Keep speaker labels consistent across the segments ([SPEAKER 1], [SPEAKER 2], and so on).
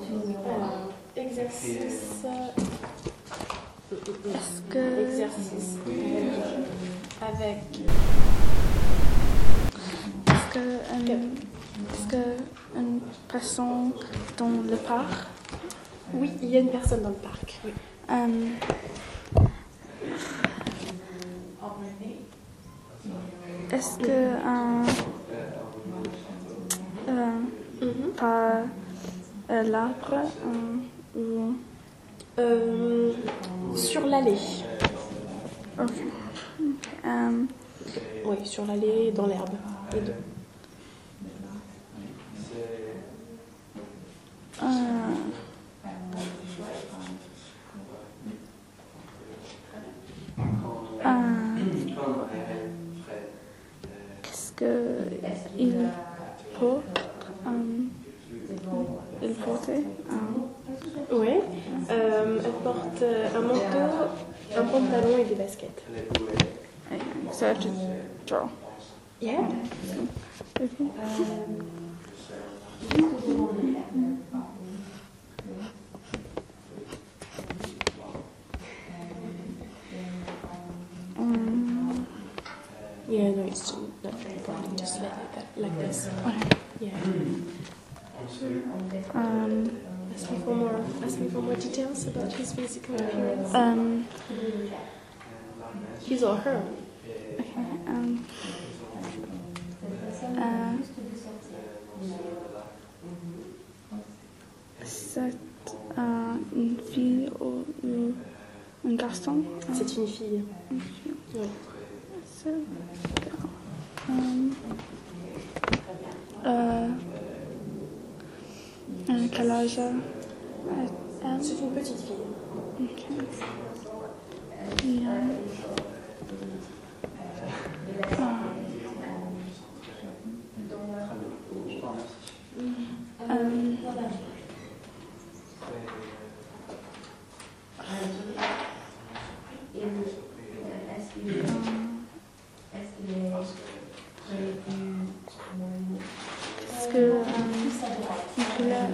[SPEAKER 1] Alors, exercice.
[SPEAKER 2] Est-ce que...
[SPEAKER 1] Exercice. Avec.
[SPEAKER 2] Est-ce qu'une personne dans le parc?
[SPEAKER 1] Oui, il y a une personne dans le parc. Oui.
[SPEAKER 2] Est-ce que par l'arbre ou
[SPEAKER 1] Sur l'allée.
[SPEAKER 2] ok.
[SPEAKER 1] Oui, sur l'allée, dans l'herbe. Les deux.
[SPEAKER 2] Qu'est-ce que il porte? Il portait
[SPEAKER 1] Oui. Elle porte un manteau, un pantalon et des baskets.
[SPEAKER 2] so I have to draw.
[SPEAKER 1] Yeah.
[SPEAKER 2] Okay.
[SPEAKER 1] Yeah, no, it's not very important. Just like this. Yeah. Ask me for more details about his physical appearance. His or her.
[SPEAKER 2] Okay. C'est une fille ou un garçon?
[SPEAKER 1] C'est une fille.
[SPEAKER 2] Une fille.
[SPEAKER 1] Oui.
[SPEAKER 2] Quel âge elle?
[SPEAKER 1] C'est une petite fille.
[SPEAKER 2] Ok. Yeah. Est-ce que il voulait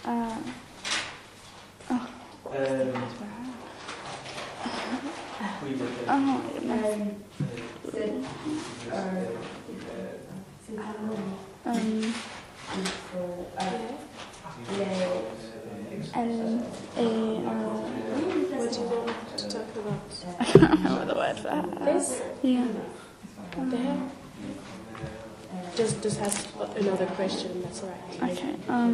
[SPEAKER 2] elle est
[SPEAKER 1] What do you want to talk about?
[SPEAKER 2] I can't remember the word for that.
[SPEAKER 1] This?
[SPEAKER 2] Yeah.
[SPEAKER 1] The hair? Just ask another question. That's alright.
[SPEAKER 2] Okay.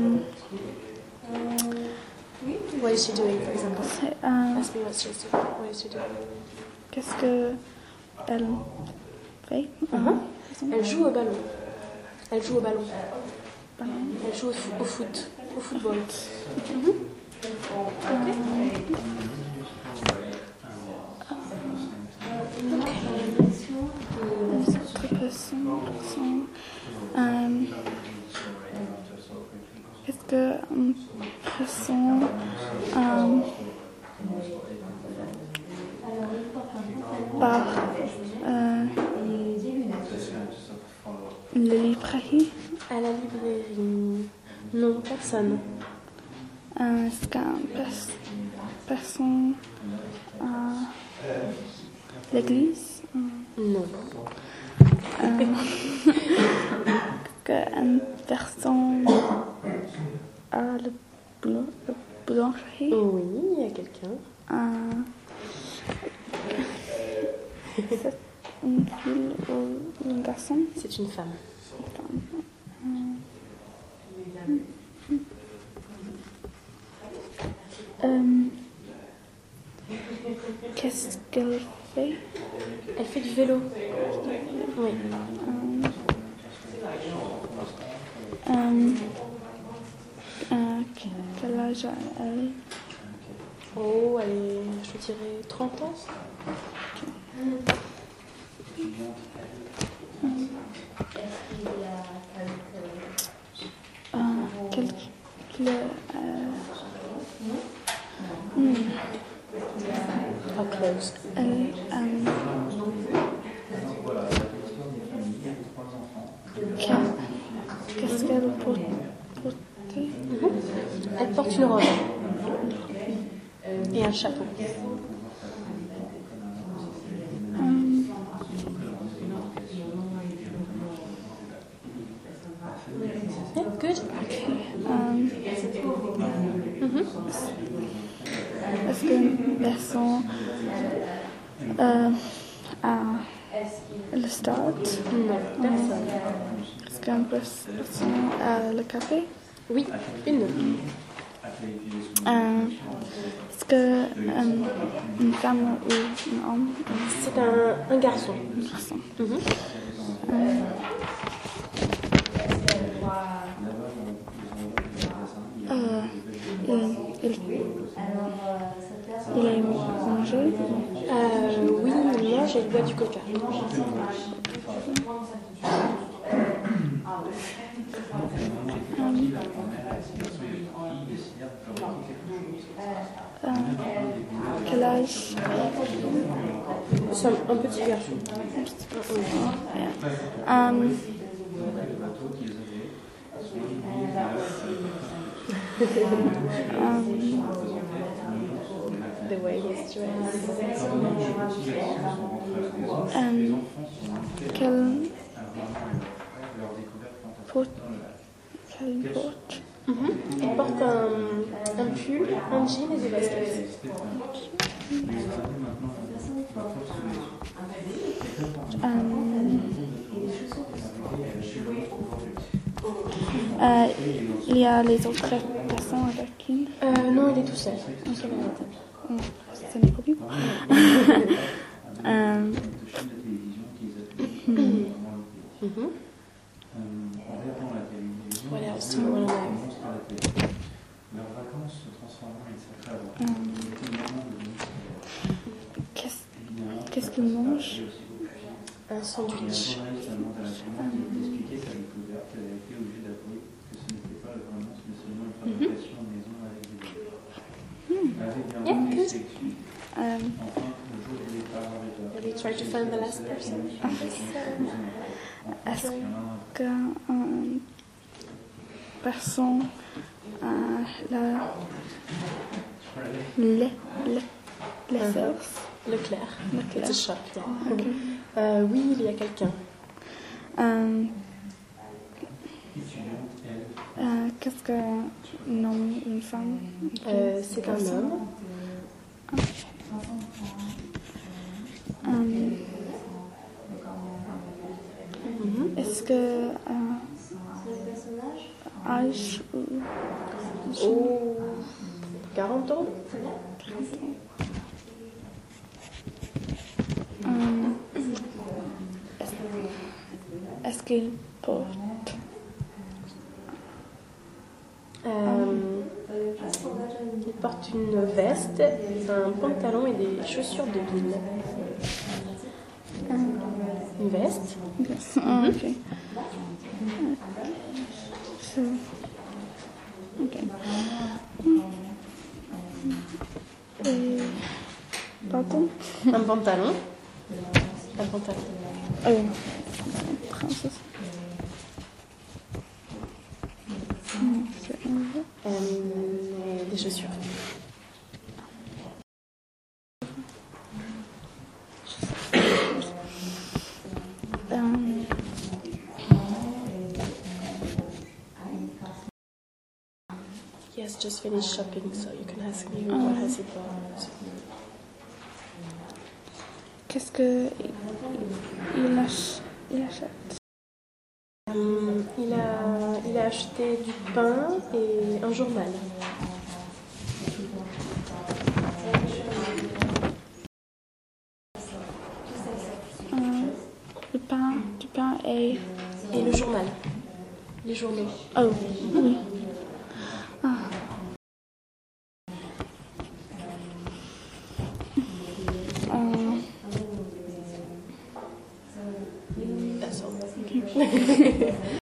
[SPEAKER 1] What is she doing, for example?
[SPEAKER 2] C'est,
[SPEAKER 1] Ask me what she's doing. What is she doing?
[SPEAKER 2] qu'est-ce que elle fait?
[SPEAKER 1] Elle joue au ballon. Elle joue au ballon.
[SPEAKER 2] Ballon.
[SPEAKER 1] Elle joue au foot. Au football.
[SPEAKER 2] Autre personne. Est-ce que une personne par la librairie?
[SPEAKER 1] À la librairie. Non, personne.
[SPEAKER 2] Est-ce qu'une personne à l'église?
[SPEAKER 1] Non.
[SPEAKER 2] Qu'une personne à la boulangerie?
[SPEAKER 1] Oui, il y a quelqu'un.
[SPEAKER 2] C'est une fille ou un garçon?
[SPEAKER 1] C'est une femme.
[SPEAKER 2] Qu'est-ce qu'elle fait?
[SPEAKER 1] Elle fait du vélo. Oui.
[SPEAKER 2] Quel âge elle?
[SPEAKER 1] Oh, elle est, je dirais, 30 ans. How close?
[SPEAKER 2] Qu'est-ce qu'elle porte?
[SPEAKER 1] Elle porte porte une robe et un chapeau. Yeah, good.
[SPEAKER 2] Est-ce qu'une personne a le stade?
[SPEAKER 1] Non, personne.
[SPEAKER 2] Est-ce qu'une personne a le café?
[SPEAKER 1] Oui, une.
[SPEAKER 2] Est-ce que une femme ou un homme?
[SPEAKER 1] C'est un garçon.
[SPEAKER 2] Une personne. Il est mangé?
[SPEAKER 1] Oui, il mange et il boit du coca.
[SPEAKER 2] Quel âge?
[SPEAKER 1] C'est un petit garçon. The way he's dressed.
[SPEAKER 2] Quelle porte?
[SPEAKER 1] Il porte un pull, un jean et des baskets.
[SPEAKER 2] Il y a les autres personnes avec qui?
[SPEAKER 1] Non, il est tout seul. Tout seul à la table.
[SPEAKER 2] C'est un problème.
[SPEAKER 1] What else do you want to know?
[SPEAKER 2] Qu'est-ce qu'il mange?
[SPEAKER 1] Un sandwich. Yeah, good. Maybe try to find the last person.
[SPEAKER 2] Est-ce qu'une personne a l'essence?
[SPEAKER 1] Leclerc.
[SPEAKER 2] Leclerc.
[SPEAKER 1] It's a shop, yeah. Oui, il y a quelqu'un.
[SPEAKER 2] Qu'est-ce qu'un homme, une femme?
[SPEAKER 1] C'est un homme.
[SPEAKER 2] Est-ce que âge ou
[SPEAKER 1] 40 ans.
[SPEAKER 2] Est-ce qu'il porte
[SPEAKER 1] il porte une veste, un pantalon et des chaussures de ville. Une veste.
[SPEAKER 2] ok. So, ok. Et, pardon?
[SPEAKER 1] Un pantalon. Un pantalon.
[SPEAKER 2] Oh, princesse.
[SPEAKER 1] Des chaussures. He has just finished shopping, so you can ask me what has he bought.
[SPEAKER 2] Qu'est-ce que il achète?
[SPEAKER 1] Il a acheté du pain et un journal.
[SPEAKER 2] Du pain et
[SPEAKER 1] le journal. Les journaux.
[SPEAKER 2] Oh, oui.
[SPEAKER 1] That's all.